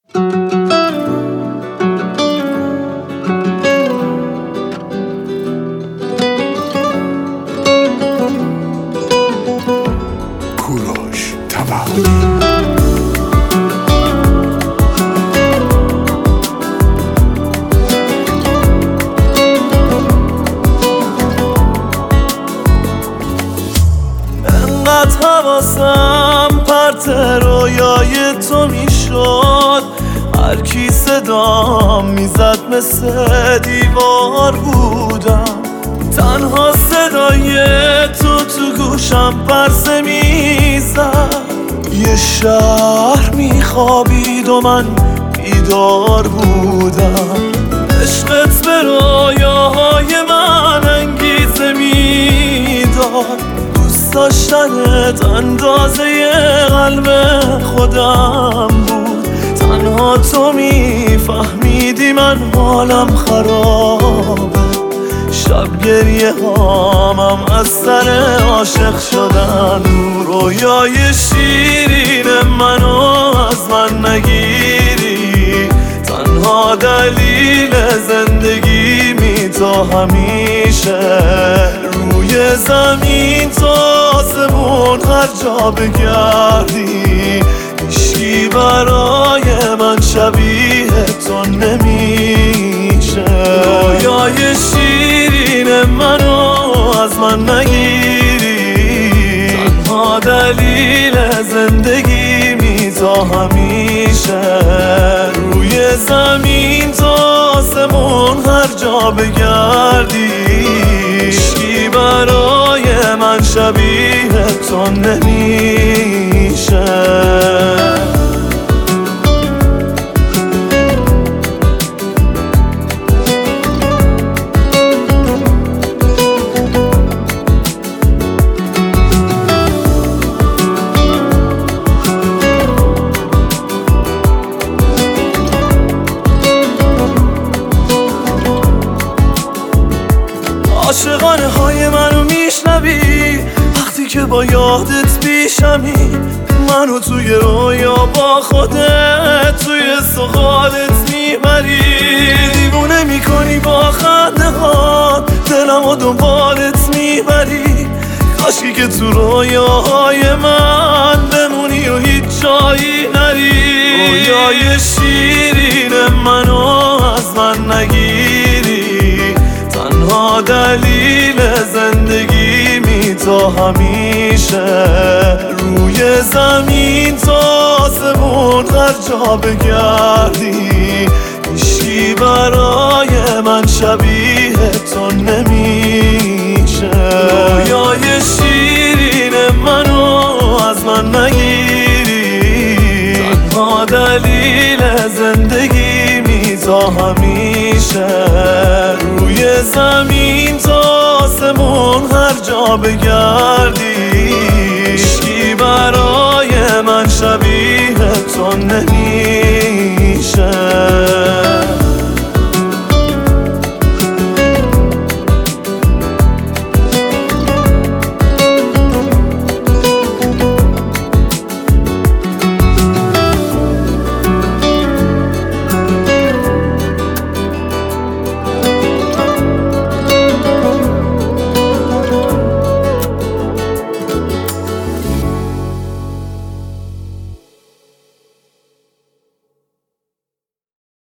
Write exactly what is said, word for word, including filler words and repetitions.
کوروش توحیدی. انقدر حواسم پرت رویای تو میشد، هر کی صدام میزد مثل دیوار بودم. تنها صدای تو تو گوشم پرسه میزد. یه شهر میخوابید و من بیدار بودم. عشقت به رویاهای من انگیزه میداد. دوست داشتنت اندازه قلب خودم بود. تنها تو میفهمیدی من حالم خرابه. شب گریه هامم از سر عاشق شدن. رویای شیرین منو از من نگیری. تنها دلیل زندگی می تو همیشه. روی زمین تا آسمون هر جا بگردی، هیچکی برای من شبیه تو نمیشه. رویای شیرین منو از من نگیری. تنها دلیل زندگی می تا همیشه. روی زمین تا آسمون هر جا بگردی، هیچکی برای من شبیه تو نمیشه. عاشقانه های منو میشنوی وقتی که با یادت پیشمی. منو توی رویا با خودت توی سخالت میبری. دیوونه میکنی با خنده ها، دلمو دنبالت میبری. کاشکی که تو رویاهای من بمونی و هیچ جایی نری. رویای شیرین منو از من نگیری. تنها دلیل زندگی می تو همیشه. روی زمین تا آسمون هر جا بگردی، هیچکی برای من شبیه تو نمیشه. رویای شیرین منو از من نگیری. تنها دلیل زندگی می تا همیشه. روی زمین تا آسمون هر جا بگردی، هیچکی برای من شبیه تو نمیشه.